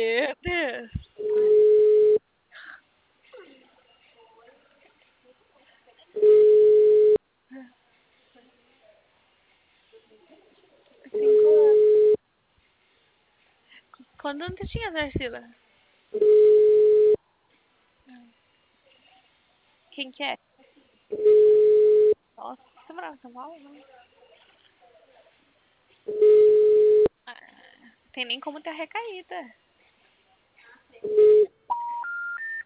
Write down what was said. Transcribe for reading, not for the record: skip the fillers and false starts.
Meu Deus. Cinco anos. Quando não tinha, Tarsila? Quem que é? Nossa, você morava em São Paulo? Não. Ah, tem nem como ter recaída.